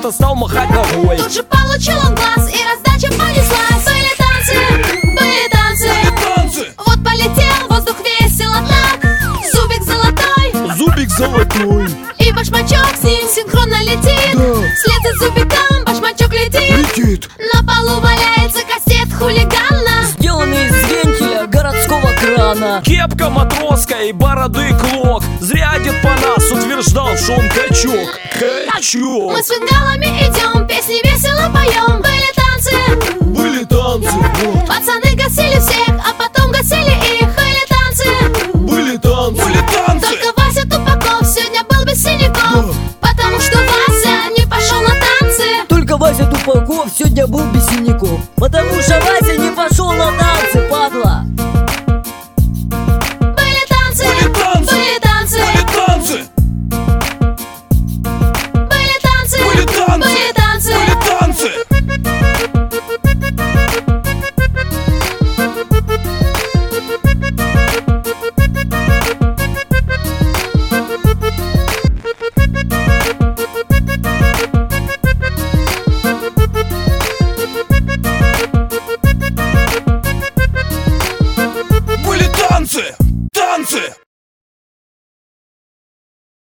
кто-то стал махать ногой. Тут же получил он глаз, и раздача понеслась. Были танцы, были танцы, Были танцы. вот полетел воздух весело так. Зубик золотой, Зубик золотой. и башмачок с ним синхронно летит. Да. Вслед за зубиком башмачок летит. Летит. На полу валяется кассет хулигана, сделанный из вентиля городского крана. Кепка матросская и бороды клок. Зря дед по нас утверждал, что он качок. Качок. мы с фингалами идем, песни весело поем. Были танцы, Были танцы, вот. пацаны гасили всех, а потом гасили их. Были танцы, Были танцы. Были танцы. только Вася Тупаков сегодня был без синяков, потому что Вася не пошел на танцы. Только Вася Тупаков сегодня был без синяков, потому что Вася не пошел на танцы.